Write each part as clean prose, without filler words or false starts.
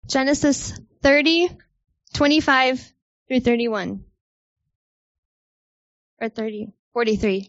Genesis 30, 25 through 31. Or 43.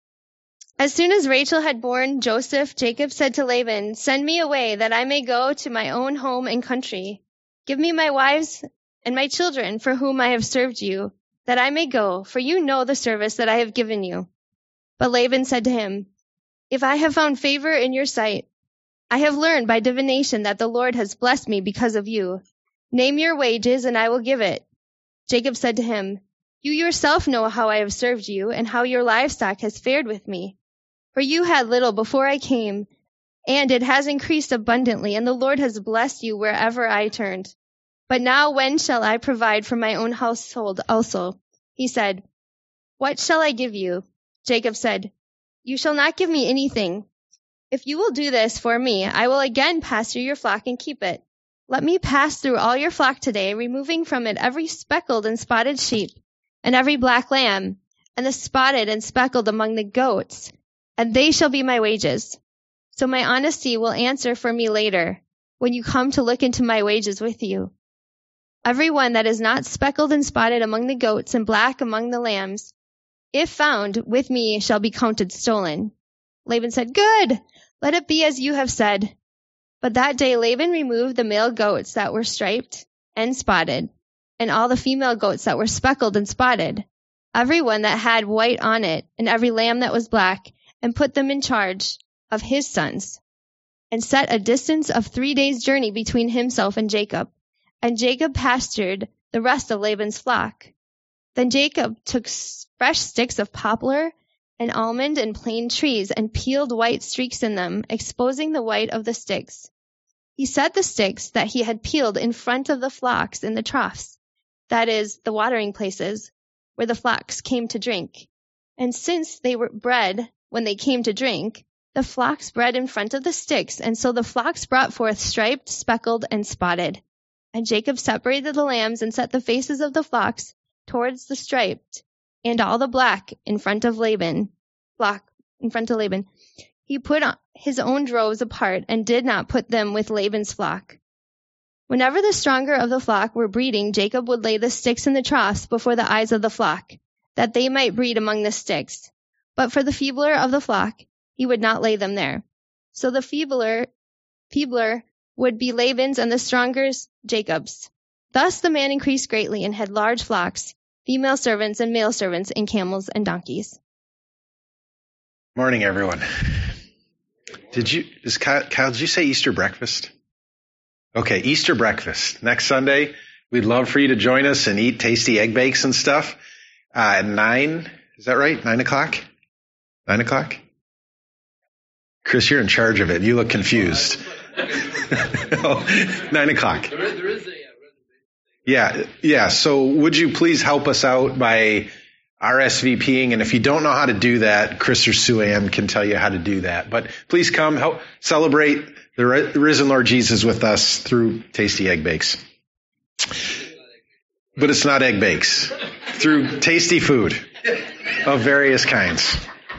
As soon as Rachel had borne Joseph, Jacob said to Laban, "Send me away, that I may go to my own home and country. Give me my wives and my children, for whom I have served you, that I may go, for you know the service that I have given you." But Laban said to him, "If I have found favor in your sight, I have learned by divination that the Lord has blessed me because of you. Name your wages, and I will give it." Jacob said to him, "You yourself know how I have served you, and how your livestock has fared with me. For you had little before I came, and it has increased abundantly, and the Lord has blessed you wherever I turned. But now when shall I provide for my own household also?" He said, "What shall I give you?" Jacob said, "You shall not give me anything. If you will do this for me, I will again pass through your flock and keep it. Let me pass through all your flock today, removing from it every speckled and spotted sheep, and every black lamb, and the spotted and speckled among the goats, and they shall be my wages. So my honesty will answer for me later, when you come to look into my wages with you. Every one that is not speckled and spotted among the goats and black among the lambs, if found with me, shall be counted stolen." Laban said, "Good, let it be as you have said." But that day Laban removed the male goats that were striped and spotted, and all the female goats that were speckled and spotted, every one that had white on it, and every lamb that was black, and put them in charge of his sons, and set a distance of 3 days' journey between himself and Jacob. And Jacob pastured the rest of Laban's flock. Then Jacob took fresh sticks of poplar and almond and plane trees, and peeled white streaks in them, exposing the white of the sticks. He set the sticks that he had peeled in front of the flocks in the troughs, that is, the watering places, where the flocks came to drink. And since they were bred when they came to drink, the flocks bred in front of the sticks, and so the flocks brought forth striped, speckled, and spotted. And Jacob separated the lambs and set the faces of the flocks towards the striped, and all the black in front of Laban. He put his own droves apart, and did not put them with Laban's flock. Whenever the stronger of the flock were breeding, Jacob would lay the sticks in the troughs before the eyes of the flock, that they might breed among the sticks. But for the feebler of the flock, he would not lay them there. So the feebler would be Laban's, and the stronger's Jacob's. Thus the man increased greatly, and had large flocks, female servants and male servants, and camels and donkeys. Morning, everyone. Kyle, did you say Easter breakfast? Okay, Easter breakfast. Next Sunday, we'd love for you to join us and eat tasty egg bakes and stuff at 9. Is that right? 9 o'clock? 9 o'clock? Chris, you're in charge of it. You look confused. 9 o'clock. There is a Yeah. So would you please help us out by RSVPing? And if you don't know how to do that, Chris or Sue Ann can tell you how to do that. But please come help celebrate the risen Lord Jesus with us through tasty egg bakes. But it's not egg bakes. Through tasty food of various kinds.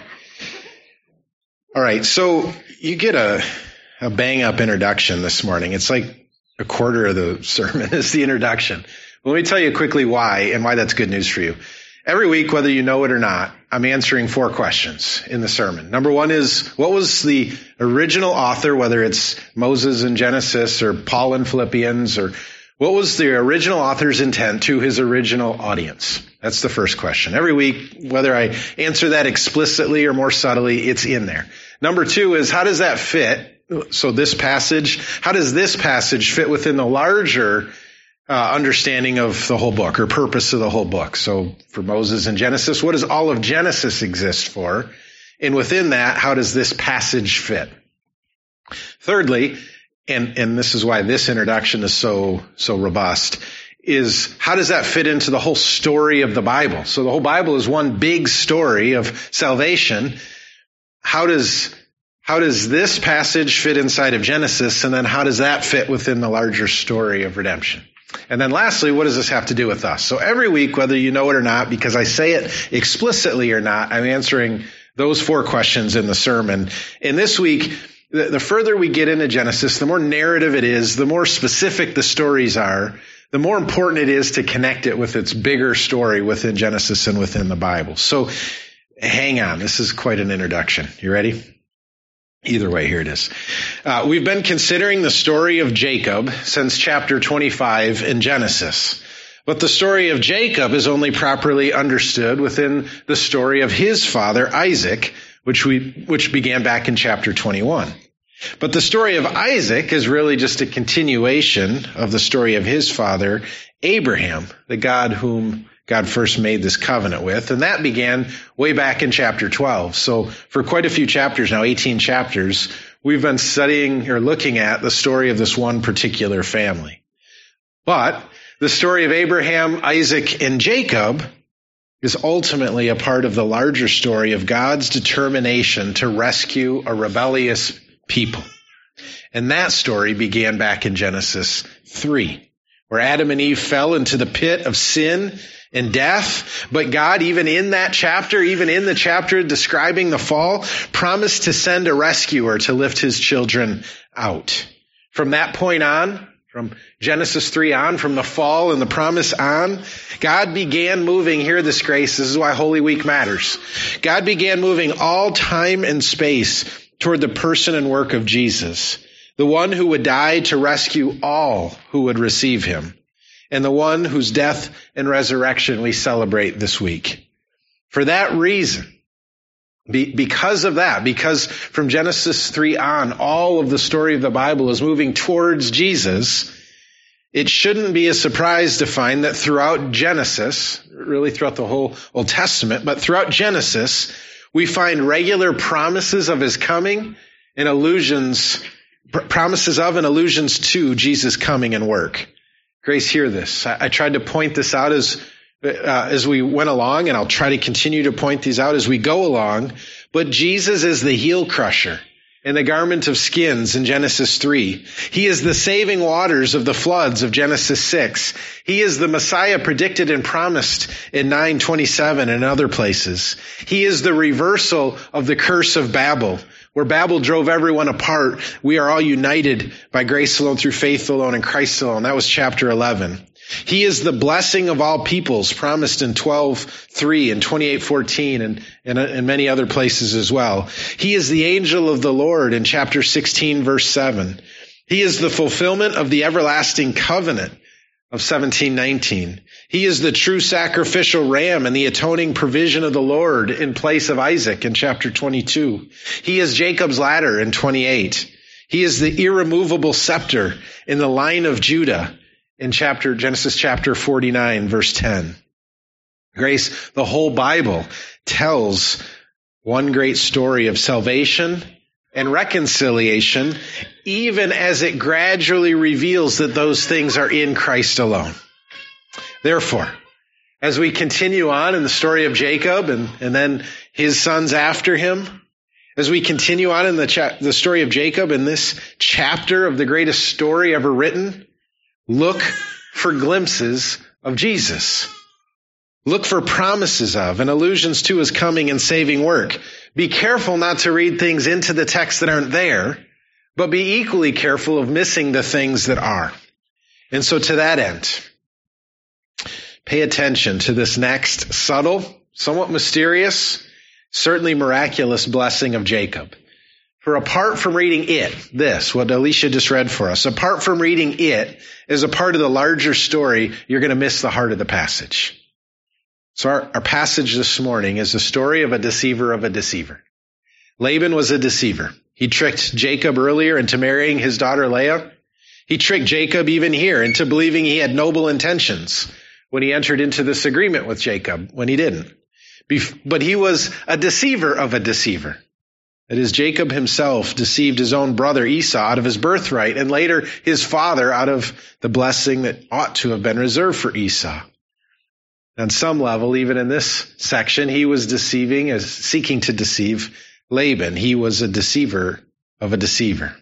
All right. So you get a bang-up introduction this morning. It's like a quarter of the sermon is the introduction. Well, let me tell you quickly why, and why that's good news for you. Every week, whether you know it or not, I'm answering 4 questions in the sermon. Number 1 is, what was the original author, whether it's Moses in Genesis or Paul in Philippians, or what was the original author's intent to his original audience? That's the first question. Every week, whether I answer that explicitly or more subtly, it's in there. Number 2 is, how does that fit? So this passage, how does this passage fit within the larger understanding of the whole book, or purpose of the whole book? So for Moses in Genesis, what does all of Genesis exist for? And within that, how does this passage fit? Thirdly, and this is why this introduction is so robust, is how does that fit into the whole story of the Bible? So the whole Bible is one big story of salvation. How does this passage fit inside of Genesis? And then how does that fit within the larger story of redemption? And then lastly, what does this have to do with us? So every week, whether you know it or not, because I say it explicitly or not, I'm answering those 4 questions in the sermon. And this week, the further we get into Genesis, the more narrative it is, the more specific the stories are, the more important it is to connect it with its bigger story within Genesis and within the Bible. So hang on. This is quite an introduction. You ready? Either way, here it is. We've been considering the story of Jacob since chapter 25 in Genesis. But the story of Jacob is only properly understood within the story of his father, Isaac, which began back in chapter 21. But the story of Isaac is really just a continuation of the story of his father, Abraham, the God whom God first made this covenant with. And that began way back in chapter 12. So for quite a few chapters now, 18 chapters, we've been studying or looking at the story of this one particular family. But the story of Abraham, Isaac, and Jacob is ultimately a part of the larger story of God's determination to rescue a rebellious people. And that story began back in Genesis 3, where Adam and Eve fell into the pit of sin and death. But God, even in that chapter, even in the chapter describing the fall, promised to send a rescuer to lift his children out. From that point on, from Genesis 3 on, from the fall and the promise on, God began moving, hear this, grace, this is why Holy Week matters. God began moving all time and space toward the person and work of Jesus, the one who would die to rescue all who would receive him, and the one whose death and resurrection we celebrate this week. For that reason, because of that, because from Genesis 3 on, all of the story of the Bible is moving towards Jesus, it shouldn't be a surprise to find that throughout Genesis, really throughout the whole Old Testament, but throughout Genesis, we find regular promises of his coming and promises of and allusions to Jesus' coming and work. Grace, hear this. I tried to point this out as we went along, and I'll try to continue to point these out as we go along. But Jesus is the heel crusher in the garment of skins in Genesis 3. He is the saving waters of the floods of Genesis 6. He is the Messiah predicted and promised in 9:27 and other places. He is the reversal of the curse of Babel. Where Babel drove everyone apart, we are all united by grace alone, through faith alone, in Christ alone. That was chapter 11. He is the blessing of all peoples, promised in 12:3 and 28:14 and many other places as well. He is the angel of the Lord in chapter 16, verse 7. He is the fulfillment of the everlasting covenant of 17:19. He is the true sacrificial ram and the atoning provision of the Lord in place of Isaac in chapter 22. He is Jacob's ladder in 28. He is the irremovable scepter in the line of Judah in Genesis chapter 49, verse 10. Grace, the whole Bible tells one great story of salvation and reconciliation, even as it gradually reveals that those things are in Christ alone. Therefore, as we continue on in the story of Jacob and then his sons after him, as we continue on in the story of Jacob in this chapter of the greatest story ever written, look for glimpses of Jesus. Look for promises of and allusions to his coming and saving work. Be careful not to read things into the text that aren't there, but be equally careful of missing the things that are. And so to that end, pay attention to this next subtle, somewhat mysterious, certainly miraculous blessing of Jacob. For apart from reading what Alicia just read for us, apart from reading it as a part of the larger story, you're going to miss the heart of the passage. So our passage this morning is the story of a deceiver of a deceiver. Laban was a deceiver. He tricked Jacob earlier into marrying his daughter Leah. He tricked Jacob even here into believing he had noble intentions when he entered into this agreement with Jacob, when he didn't. But he was a deceiver of a deceiver. That is, Jacob himself deceived his own brother Esau out of his birthright, and later his father out of the blessing that ought to have been reserved for Esau. On some level, even in this section, he was seeking to deceive Laban. He was a deceiver of a deceiver.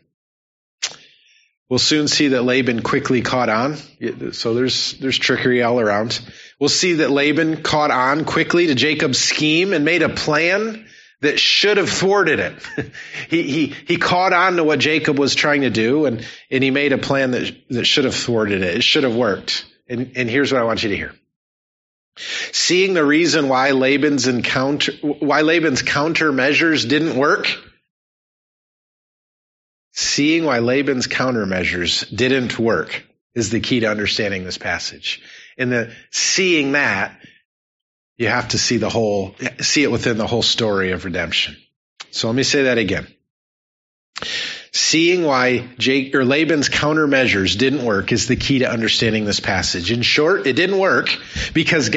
We'll soon see that Laban quickly caught on. So there's trickery all around. We'll see that Laban caught on quickly to Jacob's scheme and made a plan that should have thwarted it. He caught on to what Jacob was trying to do, and he made a plan that should have thwarted it. It should have worked. And here's what I want you to hear. Seeing the reason why Laban's countermeasures didn't work, seeing why Laban's countermeasures didn't work is the key to understanding this passage. And seeing that, you have to see it within the whole story of redemption. So let me say that again. Seeing why Laban's countermeasures didn't work is the key to understanding this passage. In short, it didn't work because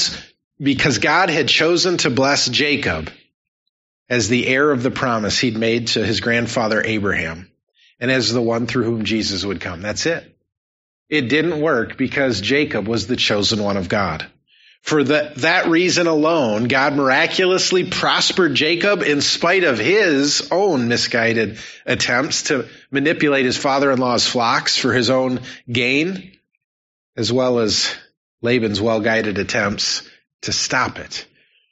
God had chosen to bless Jacob as the heir of the promise he'd made to his grandfather Abraham, and as the one through whom Jesus would come. That's it. It didn't work because Jacob was the chosen one of God. For that reason alone, God miraculously prospered Jacob in spite of his own misguided attempts to manipulate his father-in-law's flocks for his own gain, as well as Laban's well-guided attempts to stop it.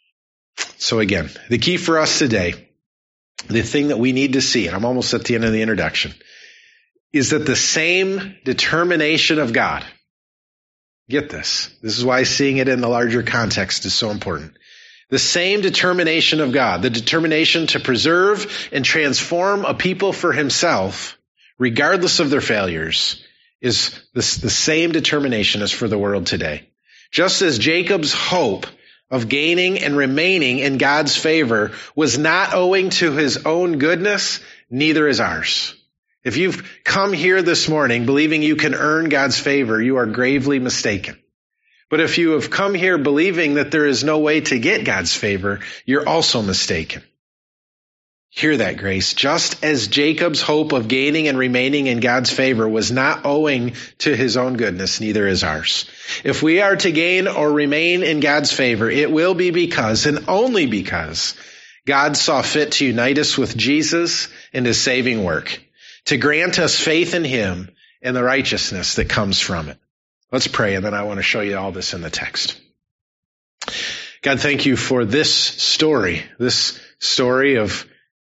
So again, the key for us today, the thing that we need to see, and I'm almost at the end of the introduction, is that the same determination of God, get this. This is why seeing it in the larger context is so important. The same determination of God, the determination to preserve and transform a people for himself, regardless of their failures, is the same determination as for the world today. Just as Jacob's hope of gaining and remaining in God's favor was not owing to his own goodness, neither is ours. If you've come here this morning believing you can earn God's favor, you are gravely mistaken. But if you have come here believing that there is no way to get God's favor, you're also mistaken. Hear that, Grace. Just as Jacob's hope of gaining and remaining in God's favor was not owing to his own goodness, neither is ours. If we are to gain or remain in God's favor, it will be because, and only because, God saw fit to unite us with Jesus in his saving work, to grant us faith in him and the righteousness that comes from it. Let's pray, and then I want to show you all this in the text. God, thank you for this story of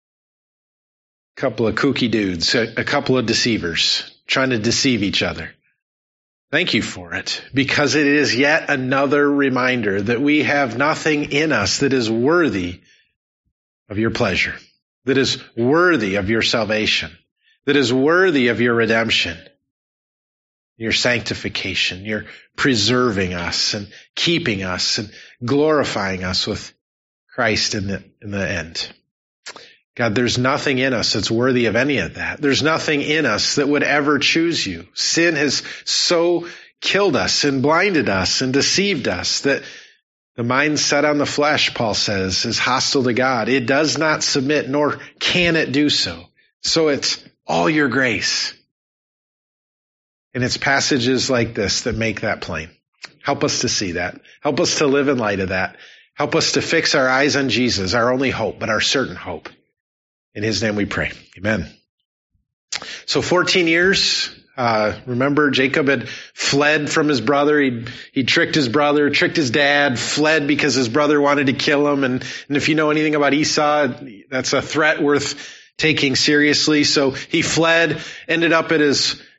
a couple of kooky dudes, a couple of deceivers trying to deceive each other. Thank you for it, because it is yet another reminder that we have nothing in us that is worthy of your pleasure, that is worthy of your salvation, that is worthy of your redemption, your sanctification, your preserving us and keeping us and glorifying us with Christ in the end. God, there's nothing in us that's worthy of any of that. There's nothing in us that would ever choose you. Sin has so killed us and blinded us and deceived us that the mind set on the flesh, Paul says, is hostile to God. It does not submit, nor can it do so. So it's all your grace. And it's passages like this that make that plain. Help us to see that. Help us to live in light of that. Help us to fix our eyes on Jesus, our only hope, but our certain hope. In his name we pray. Amen. So 14 years, remember Jacob had fled from his brother. He tricked his brother, tricked his dad, fled because his brother wanted to kill him. And if you know anything about Esau, that's a threat worth taking seriously. So he fled, ended up at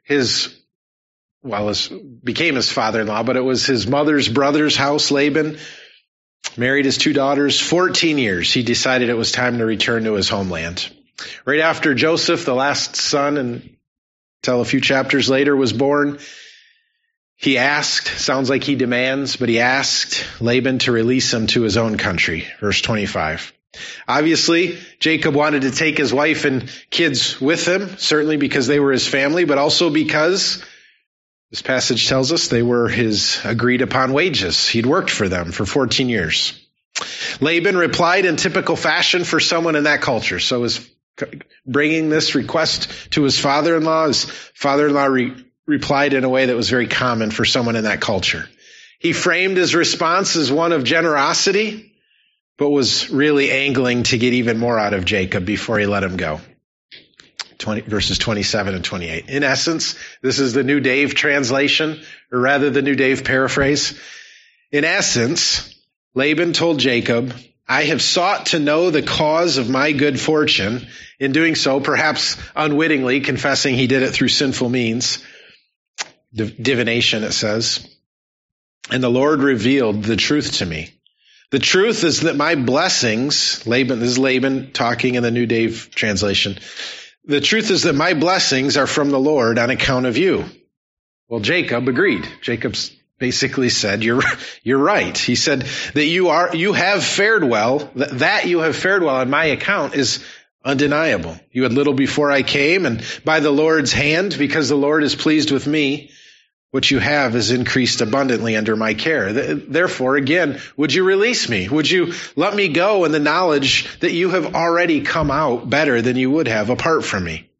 became his father-in-law, but it was his mother's brother's house, Laban. Married his 2 daughters. 14 years, he decided it was time to return to his homeland. Right after Joseph, the last son, until a few chapters later, was born, he asked, sounds like he demands, but he asked Laban to release him to his own country. Verse 25. Obviously, Jacob wanted to take his wife and kids with him, certainly because they were his family, but also because this passage tells us they were his agreed upon wages. He'd worked for them for 14 years. Laban replied in typical fashion for someone in that culture. So his bringing this request to his father-in-law, replied in a way that was very common for someone in that culture. He framed his response as one of generosity, but was really angling to get even more out of Jacob before he let him go. Verses 27 and 28. In essence, this is the New Dave translation, or rather the New Dave paraphrase. In essence, Laban told Jacob, I have sought to know the cause of my good fortune. In doing so, perhaps unwittingly, confessing he did it through sinful means. Divination, it says. And the Lord revealed the truth to me. The truth is that my blessings, Laban, this is Laban talking in the New Dave translation. The truth is that my blessings are from the Lord on account of you. Well, Jacob agreed. Jacob basically said, you're right. He said that you have fared well, that you have fared well on my account is undeniable. You had little before I came, and by the Lord's hand, because the Lord is pleased with me, what you have is increased abundantly under my care. Therefore, again, would you release me? Would you let me go in the knowledge that you have already come out better than you would have apart from me?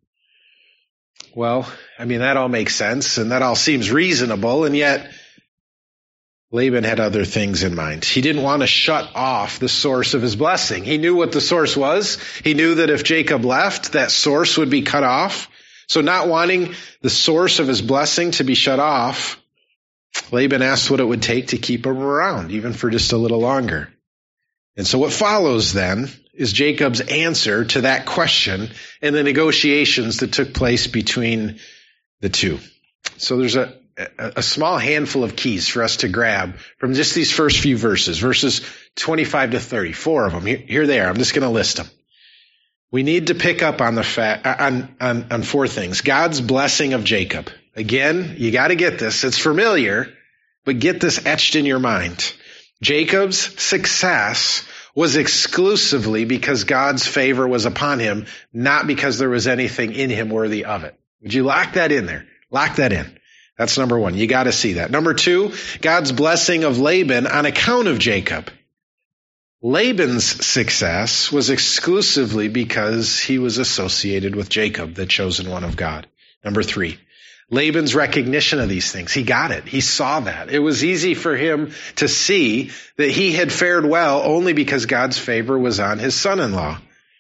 Well, that all makes sense, and that all seems reasonable, and yet Laban had other things in mind. He didn't want to shut off the source of his blessing. He knew what the source was. He knew that if Jacob left, that source would be cut off. So not wanting the source of his blessing to be shut off, Laban asked what it would take to keep him around, even for just a little longer. And so what follows then is Jacob's answer to that question and the negotiations that took place between the two. So there's a small handful of keys for us to grab from just these first few verses 25 to 30, 4 of them. Here they are. I'm just going to list them. We need to pick up on on 4 things. God's blessing of Jacob. Again, you got to get this. It's familiar, but get this etched in your mind. Jacob's success was exclusively because God's favor was upon him, not because there was anything in him worthy of it. Would you lock that in there? Lock that in. That's number 1. You got to see that. Number 2, God's blessing of Laban on account of Jacob. Laban's success was exclusively because he was associated with Jacob, the chosen one of God. Number 3, Laban's recognition of these things. He got it. He saw that. It was easy for him to see that he had fared well only because God's favor was on his son-in-law.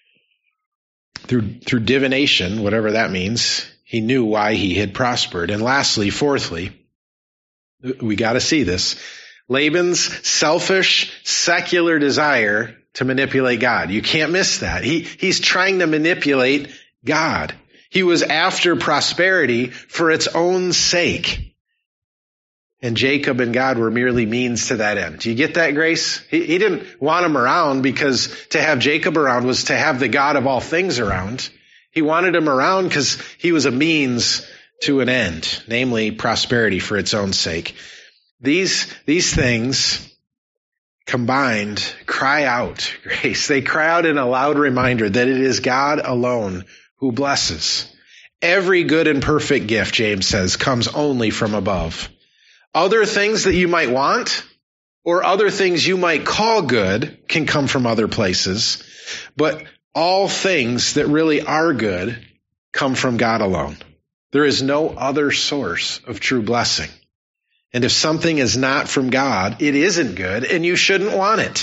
Through divination, whatever that means, he knew why he had prospered. And lastly, 4thly, we got to see this. Laban's selfish, secular desire to manipulate God. You can't miss that. He's trying to manipulate God. He was after prosperity for its own sake. And Jacob and God were merely means to that end. Do you get that, Grace? He didn't want him around because to have Jacob around was to have the God of all things around. He wanted him around because he was a means to an end, namely prosperity for its own sake. These things combined cry out, Grace. They cry out in a loud reminder that it is God alone who blesses. Every good and perfect gift, James says, comes only from above. Other things that you might want or other things you might call good can come from other places, but all things that really are good come from God alone. There is no other source of true blessing. And if something is not from God, it isn't good, and you shouldn't want it.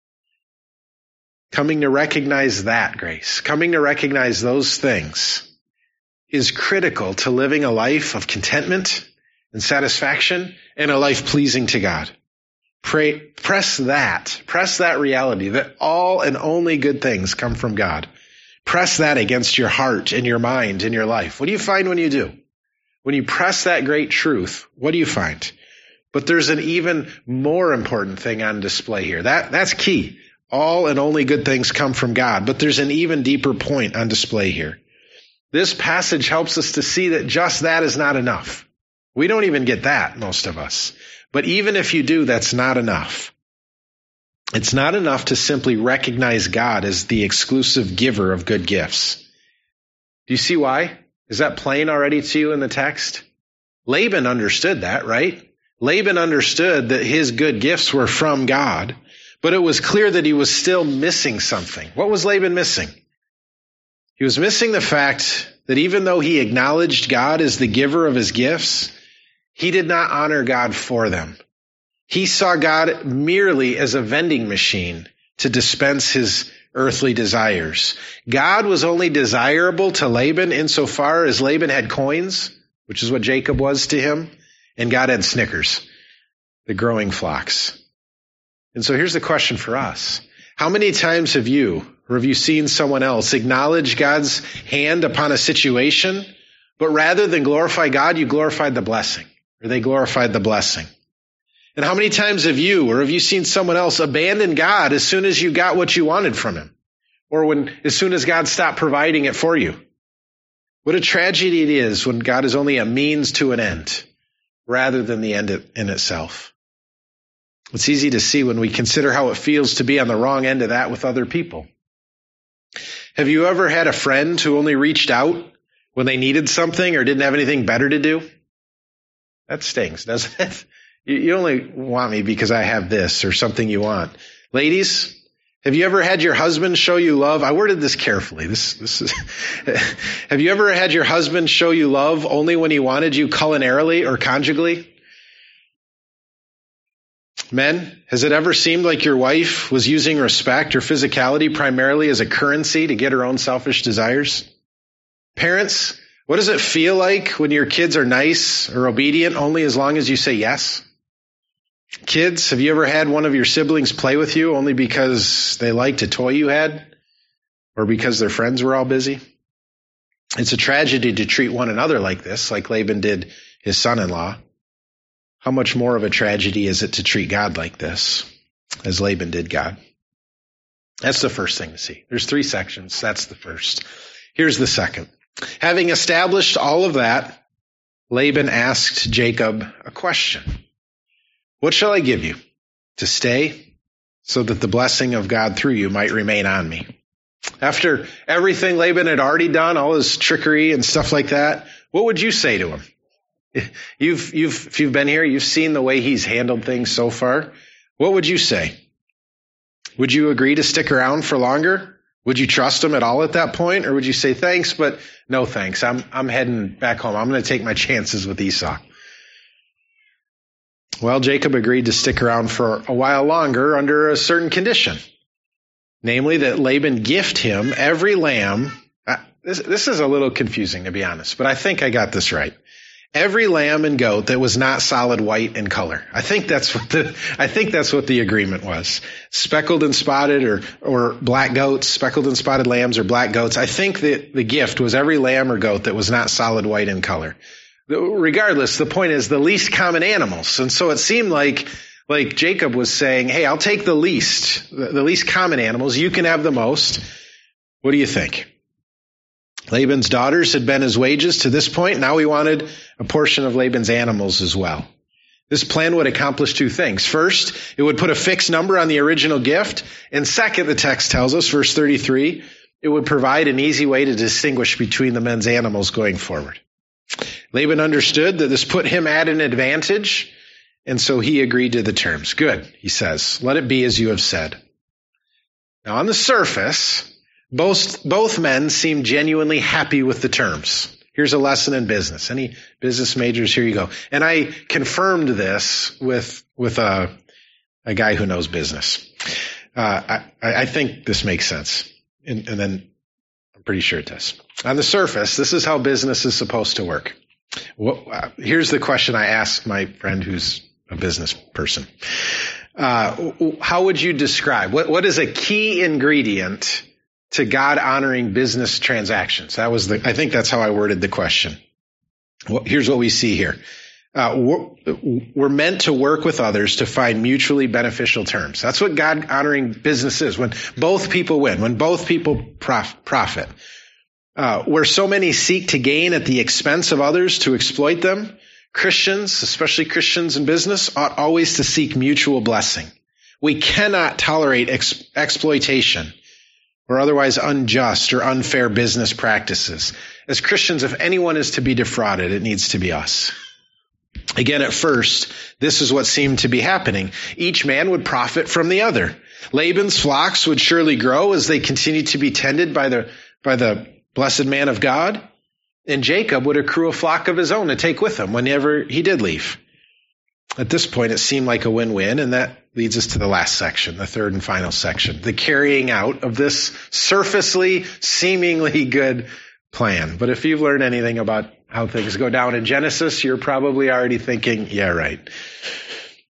Coming to recognize that, Grace, coming to recognize those things is critical to living a life of contentment and satisfaction and a life pleasing to God. Press that reality that all and only good things come from God. Press that against your heart and your mind and your life. What do you find when you do? When you press that great truth, what do you find? But there's an even more important thing on display here. That's key. All and only good things come from God. But there's an even deeper point on display here. This passage helps us to see that just that is not enough. We don't even get that, most of us. But even if you do, that's not enough. It's not enough to simply recognize God as the exclusive giver of good gifts. Do you see why? Is that plain already to you in the text? Laban understood that, right? Laban understood that his good gifts were from God, but it was clear that he was still missing something. What was Laban missing? He was missing the fact that even though he acknowledged God as the giver of his gifts, he did not honor God for them. He saw God merely as a vending machine to dispense his earthly desires. God was only desirable to Laban insofar as Laban had coins, which is what Jacob was to him, and God had Snickers, the growing flocks. And so here's the question for us. How many times have you seen someone else acknowledge God's hand upon a situation, but rather than glorify God, you glorified the blessing, or they glorified the blessing? And how many times have you seen someone else abandon God as soon as you got what you wanted from him? Or as soon as God stopped providing it for you? What a tragedy it is when God is only a means to an end, rather than the end in itself. It's easy to see when we consider how it feels to be on the wrong end of that with other people. Have you ever had a friend who only reached out when they needed something or didn't have anything better to do? That stings, doesn't it? You only want me because I have this or something you want. Ladies, have you ever had your husband show you love? I worded this carefully. This is. Have you ever had your husband show you love only when he wanted you culinarily or conjugally? Men, has it ever seemed like your wife was using respect or physicality primarily as a currency to get her own selfish desires? Parents, what does it feel like when your kids are nice or obedient only as long as you say yes? Kids, have you ever had one of your siblings play with you only because they liked a toy you had or because their friends were all busy? It's a tragedy to treat one another like this, like Laban did his son-in-law. How much more of a tragedy is it to treat God like this, as Laban did God? That's the first thing to see. There's 3 sections. That's the first. Here's the second. Having established all of that, Laban asked Jacob a question. What shall I give you to stay so that the blessing of God through you might remain on me? After everything Laban had already done, all his trickery and stuff like that, what would you say to him? If you've been here, you've seen the way he's handled things so far. What would you say? Would you agree to stick around for longer? Would you trust him at all at that point? Or would you say, thanks, but no thanks. I'm heading back home. I'm going to take my chances with Esau. Well, Jacob agreed to stick around for a while longer under a certain condition. Namely, that Laban gift him every lamb. This is a little confusing, to be honest, but I think I got this right. Every lamb and goat that was not solid white in color. I think that's what the agreement was. Speckled and spotted or black goats, speckled and spotted lambs or black goats. I think that the gift was every lamb or goat that was not solid white in color. Regardless, the point is the least common animals. And so it seemed like Jacob was saying, hey, I'll take the least common animals. You can have the most. What do you think? Laban's daughters had been his wages to this point. Now he wanted a portion of Laban's animals as well. This plan would accomplish 2 things. First, it would put a fixed number on the original gift. And second, the text tells us, verse 33, it would provide an easy way to distinguish between the men's animals going forward. Laban understood that this put him at an advantage, and so he agreed to the terms. Good, he says. Let it be as you have said. Now, on the surface, both men seem genuinely happy with the terms. Here's a lesson in business. Any business majors, here you go. And I confirmed this with a guy who knows business. I think this makes sense. And then I'm pretty sure it does. On the surface, this is how business is supposed to work. Here's the question I asked my friend who's a business person. How would you describe, what is a key ingredient to God-honoring business transactions? I think that's how I worded the question. Here's what we see here. We're meant to work with others to find mutually beneficial terms. That's what God-honoring business is. When both people win, when both people profit. Where so many seek to gain at the expense of others to exploit them, Christians, especially Christians in business, ought always to seek mutual blessing. We cannot tolerate exploitation or otherwise unjust or unfair business practices. As Christians, if anyone is to be defrauded, it needs to be us. Again, at first, this is what seemed to be happening. Each man would profit from the other. Laban's flocks would surely grow as they continued to be tended by the blessed man of God. And Jacob would accrue a flock of his own to take with him whenever he did leave. At this point, it seemed like a win-win, and that leads us to the last section, the third and final section, the carrying out of this surfacely, seemingly good plan. But if you've learned anything about how things go down in Genesis, you're probably already thinking, yeah, right.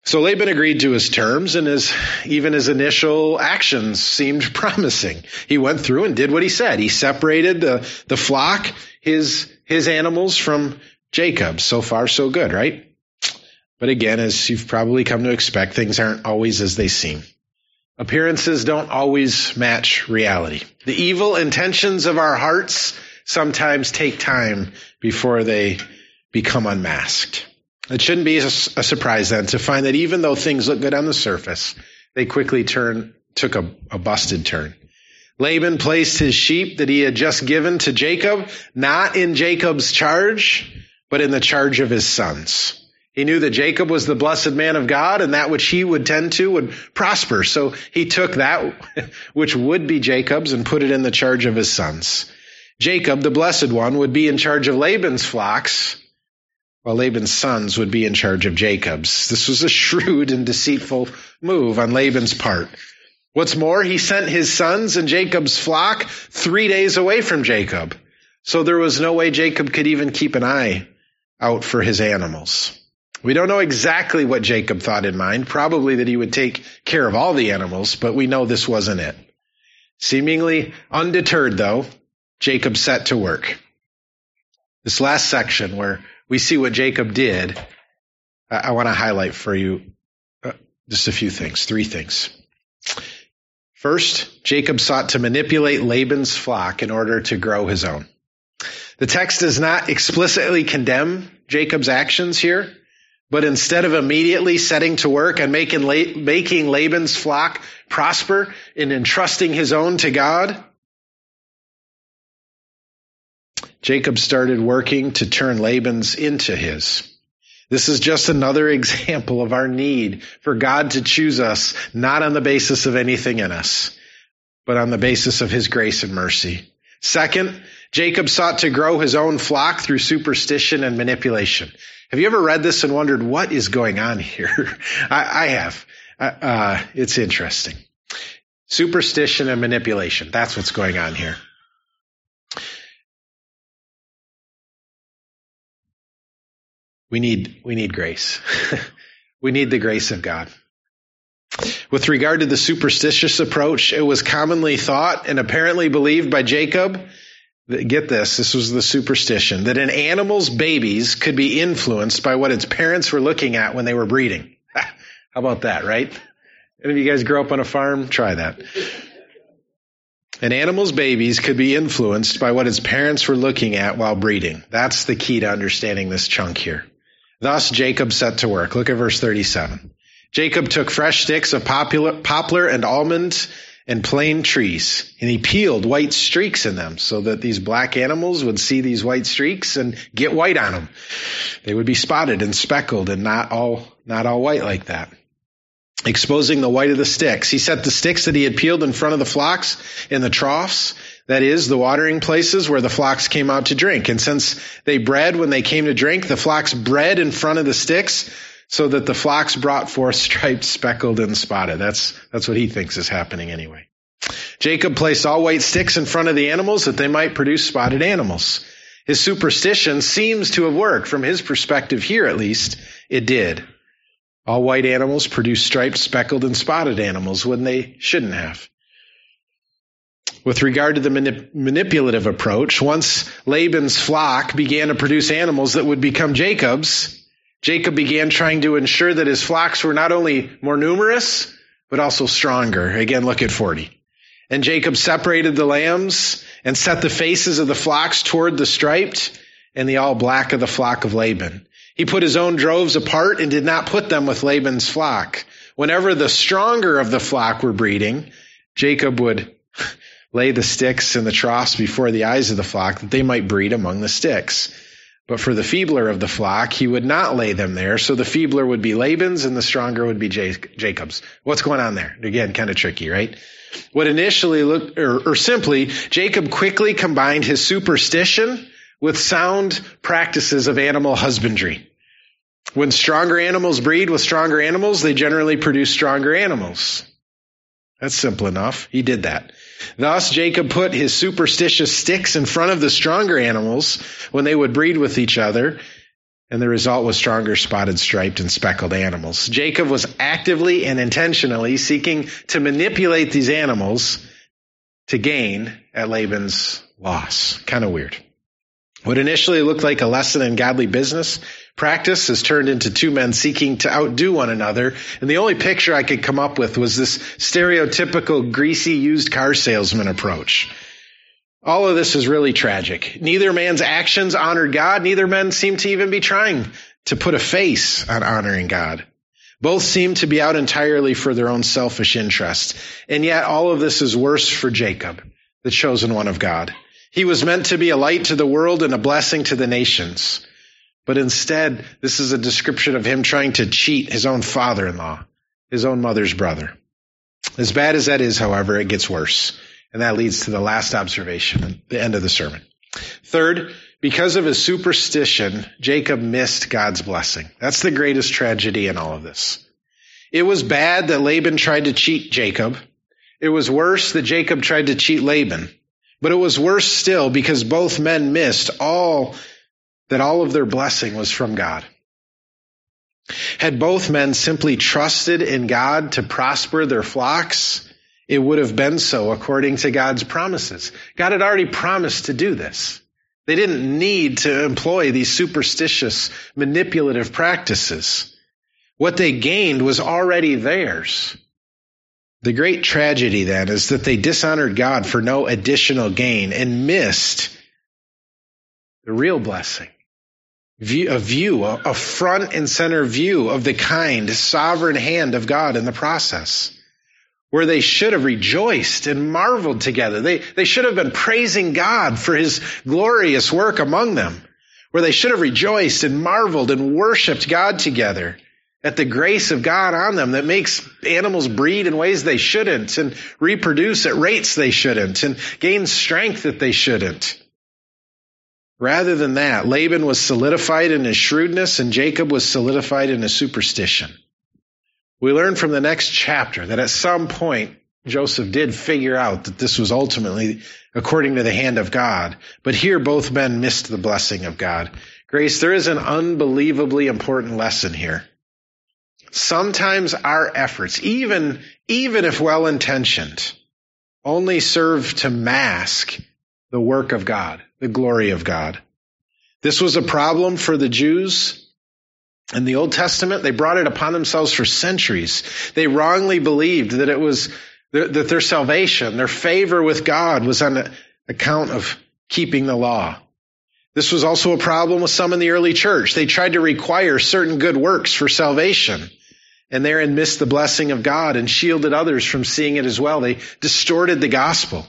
So Laban agreed to his terms, and even his initial actions seemed promising. He went through and did what he said. He separated the flock, his animals, from Jacob's. So far, so good, right? But again, as you've probably come to expect, things aren't always as they seem. Appearances don't always match reality. The evil intentions of our hearts sometimes take time before they become unmasked. It shouldn't be a surprise then to find that even though things look good on the surface, they quickly took a busted turn. Laban placed his sheep that he had just given to Jacob, not in Jacob's charge, but in the charge of his sons. He knew that Jacob was the blessed man of God, and that which he would tend to would prosper. So he took that which would be Jacob's and put it in the charge of his sons. Jacob, the blessed one, would be in charge of Laban's flocks, while Laban's sons would be in charge of Jacob's. This was a shrewd and deceitful move on Laban's part. What's more, he sent his sons and Jacob's flock 3 days away from Jacob. So there was no way Jacob could even keep an eye out for his animals. We don't know exactly what Jacob thought in mind, probably that he would take care of all the animals, but we know this wasn't it. Seemingly undeterred, though, Jacob set to work. This last section where we see what Jacob did, I want to highlight for you just a few things, 3 things. First, Jacob sought to manipulate Laban's flock in order to grow his own. The text does not explicitly condemn Jacob's actions here, but instead of immediately setting to work and making Laban's flock prosper and entrusting his own to God, Jacob started working to turn Laban's into his. This is just another example of our need for God to choose us, not on the basis of anything in us, but on the basis of his grace and mercy. Second, Jacob sought to grow his own flock through superstition and manipulation. Have you ever read this and wondered what is going on here? I have. It's interesting. Superstition and manipulation. That's what's going on here. We need grace. We need the grace of God. With regard to the superstitious approach, it was commonly thought and apparently believed by Jacob, get this was the superstition, that an animal's babies could be influenced by what its parents were looking at when they were breeding. How about that, right? Any of you guys grow up on a farm? Try that. An animal's babies could be influenced by what its parents were looking at while breeding. That's the key to understanding this chunk here. Thus, Jacob set to work. Look at verse 37. Jacob took fresh sticks of poplar and almond and plane trees, and he peeled white streaks in them so that these black animals would see these white streaks and get white on them. They would be spotted and speckled and not all white like that. Exposing the white of the sticks, he set the sticks that he had peeled in front of the flocks in the troughs, that is, the watering places where the flocks came out to drink. And since they bred when they came to drink, the flocks bred in front of the sticks so that the flocks brought forth striped, speckled, and spotted. That's what he thinks is happening anyway. Jacob placed all white sticks in front of the animals that they might produce spotted animals. His superstition seems to have worked. From his perspective here, at least, it did. All white animals produce striped, speckled, and spotted animals when they shouldn't have. With regard to the manipulative approach, once Laban's flock began to produce animals that would become Jacob's, Jacob began trying to ensure that his flocks were not only more numerous, but also stronger. Again, look at 40. And Jacob separated the lambs and set the faces of the flocks toward the striped and the all black of the flock of Laban. He put his own droves apart and did not put them with Laban's flock. Whenever the stronger of the flock were breeding, Jacob would lay the sticks in the troughs before the eyes of the flock that they might breed among the sticks. But for the feebler of the flock, he would not lay them there, so the feebler would be Laban's and the stronger would be Jacob's. What's going on there? Again, kind of tricky, right? What initially looked, or simply, Jacob quickly combined his superstition with sound practices of animal husbandry. When stronger animals breed with stronger animals, they generally produce stronger animals. That's simple enough. He did that. Thus, Jacob put his superstitious sticks in front of the stronger animals when they would breed with each other, And the result was stronger spotted, striped, and speckled animals. Jacob was actively and intentionally seeking to manipulate these animals to gain at Laban's loss. Kind of weird. What initially looked like a lesson in godly business practice has turned into two men seeking to outdo one another. And the only picture I could come up with was this stereotypical greasy used car salesman approach. All of this is really tragic. Neither man's actions honored God. Neither man seemed to even be trying to put a face on honoring God. Both seem to be out entirely for their own selfish interest. And yet all of this is worse for Jacob, the chosen one of God. He was meant to be a light to the world and a blessing to the nations. But instead, this is a description of him trying to cheat his own father-in-law, his own mother's brother. As bad as that is, however, it gets worse. And that leads to the last observation at the end of the sermon. Third, because of his superstition, Jacob missed God's blessing. That's the greatest tragedy in all of this. It was bad that Laban tried to cheat Jacob. It was worse that Jacob tried to cheat Laban. But it was worse still because both men missed all of their blessing was from God. Had both men simply trusted in God to prosper their flocks, it would have been so according to God's promises. God had already promised to do this. They didn't need to employ these superstitious, manipulative practices. What they gained was already theirs. The great tragedy then is that they dishonored God for no additional gain and missed the real blessing. A front and center view of the kind, sovereign hand of God in the process, where they should have rejoiced and marveled together. They should have been praising God for his glorious work among them, where they should have rejoiced and marveled and worshiped God together at the grace of God on them that makes animals breed in ways they shouldn't and reproduce at rates they shouldn't and gain strength that they shouldn't. Rather than that, Laban was solidified in his shrewdness and Jacob was solidified in his superstition. We learn from the next chapter that at some point, Joseph did figure out that this was ultimately according to the hand of God. But here both men missed the blessing of God. Grace, there is an unbelievably important lesson here. Sometimes our efforts, even if well-intentioned, only serve to mask the work of God, the glory of God. This was a problem for the Jews in the Old Testament. They brought it upon themselves for centuries. They wrongly believed that it was that their salvation, their favor with God was on account of keeping the law. This was also a problem with some in the early church. They tried to require certain good works for salvation, and therein missed the blessing of God and shielded others from seeing it as well. They distorted the gospel.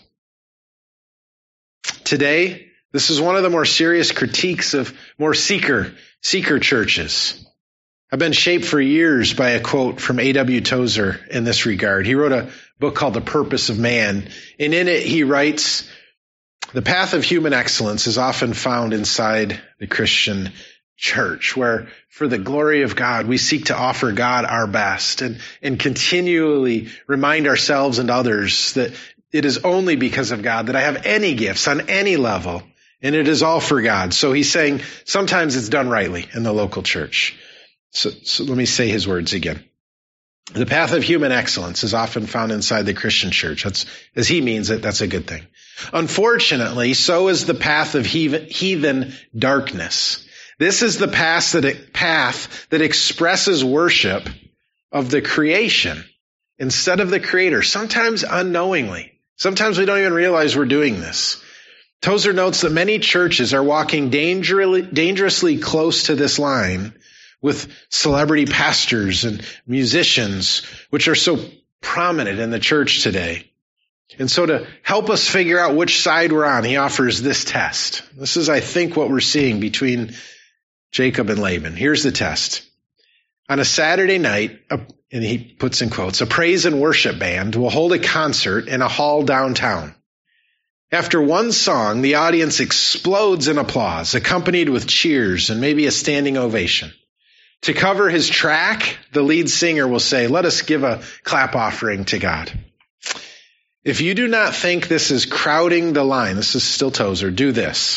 Today, this is one of the more serious critiques of more seeker churches. I've been shaped for years by a quote from A.W. Tozer in this regard. He wrote a book called The Purpose of Man, and in it he writes, "The path of human excellence is often found inside the Christian church, where for the glory of God, we seek to offer God our best and continually remind ourselves and others that it is only because of God that I have any gifts on any level, and it is all for God." So he's saying sometimes it's done rightly in the local church. So let me say his words again. The path of human excellence is often found inside the Christian church. That's, as he means it, that's a good thing. Unfortunately, so is the path of heathen darkness. This is the path that expresses worship of the creation instead of the Creator, sometimes unknowingly. Sometimes we don't even realize we're doing this. Tozer notes that many churches are walking dangerously close to this line with celebrity pastors and musicians, which are so prominent in the church today. And so to help us figure out which side we're on, he offers this test. This is, I think, what we're seeing between Jacob and Laban. Here's the test. On a Saturday night, and he puts in quotes, a praise and worship band will hold a concert in a hall downtown. After one song, the audience explodes in applause, accompanied with cheers and maybe a standing ovation. To cover his track, the lead singer will say, "Let us give a clap offering to God." If you do not think this is crowding the line, this is still Tozer, do this.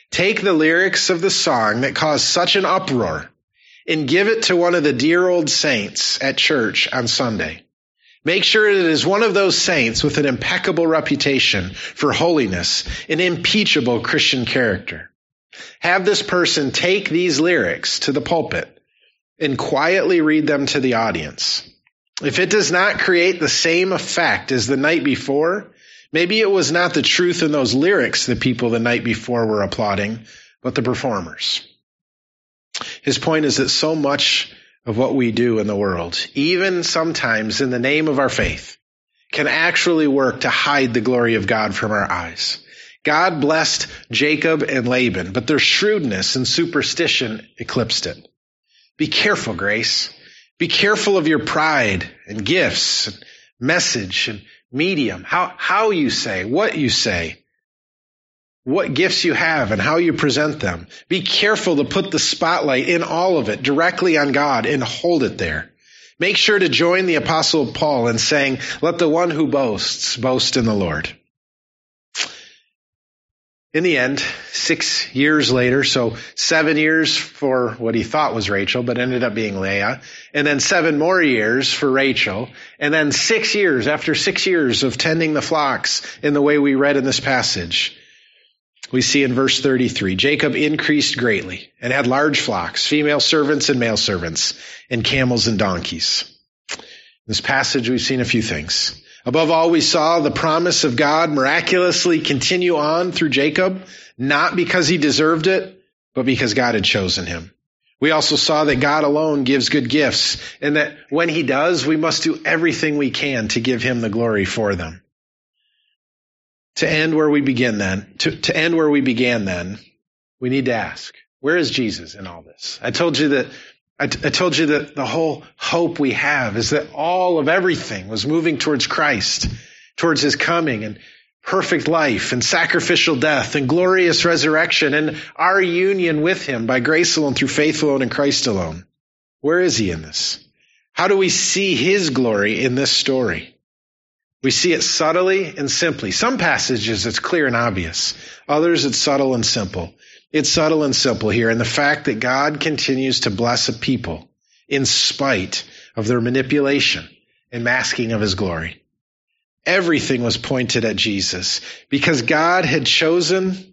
Take the lyrics of the song that caused such an uproar and give it to one of the dear old saints at church on Sunday. Make sure it is one of those saints with an impeccable reputation for holiness and impeachable Christian character. Have this person take these lyrics to the pulpit and quietly read them to the audience. If it does not create the same effect as the night before, maybe it was not the truth in those lyrics the people the night before were applauding, but the performers. His point is that so much of what we do in the world, even sometimes in the name of our faith, can actually work to hide the glory of God from our eyes. God blessed Jacob and Laban, but their shrewdness and superstition eclipsed it. Be careful, Grace. Be careful of your pride and gifts and message and medium, how you say, what gifts you have and how you present them. Be careful to put the spotlight in all of it directly on God and hold it there. Make sure to join the Apostle Paul in saying, let the one who boasts boast in the Lord. In the end, 6 years later, so 7 years for what he thought was Rachel, but ended up being Leah, and then 7 more years for Rachel, and then 6 years, after 6 years of tending the flocks in the way we read in this passage, we see in verse 33, Jacob increased greatly and had large flocks, female servants and male servants, and camels and donkeys. In this passage, we've seen a few things. Above all, we saw the promise of God miraculously continue on through Jacob, not because he deserved it, but because God had chosen him. We also saw that God alone gives good gifts, and that when he does, we must do everything we can to give him the glory for them. To end where we began then, we need to ask, where is Jesus in all this? I told you that the whole hope we have is that all of everything was moving towards Christ, towards his coming and perfect life and sacrificial death and glorious resurrection and our union with him by grace alone, through faith alone, in Christ alone. Where is he in this? How do we see his glory in this story? We see it subtly and simply. Some passages it's clear and obvious. Others it's subtle and simple. It's subtle and simple here in the fact that God continues to bless a people in spite of their manipulation and masking of his glory. Everything was pointed at Jesus because God had chosen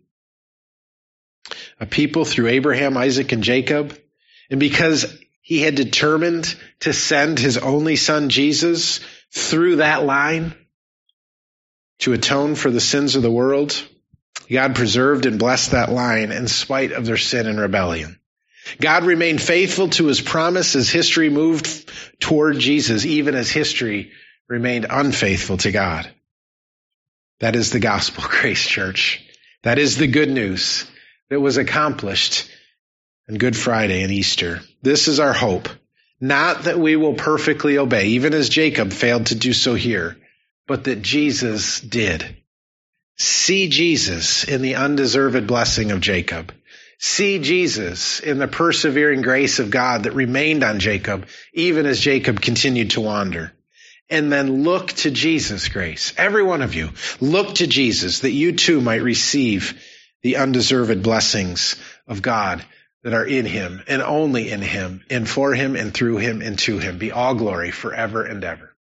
a people through Abraham, Isaac, and Jacob, and because he had determined to send his only son Jesus through that line to atone for the sins of the world, God preserved and blessed that line in spite of their sin and rebellion. God remained faithful to his promise as history moved toward Jesus, even as history remained unfaithful to God. That is the gospel, Grace Church. That is the good news that was accomplished on Good Friday and Easter. This is our hope. Not that we will perfectly obey, even as Jacob failed to do so here, but that Jesus did. See Jesus in the undeserved blessing of Jacob. See Jesus in the persevering grace of God that remained on Jacob, even as Jacob continued to wander. And then look to Jesus, Grace. Every one of you, look to Jesus that you too might receive the undeserved blessings of God that are in him and only in him and for him and through him and to him. Be all glory forever and ever.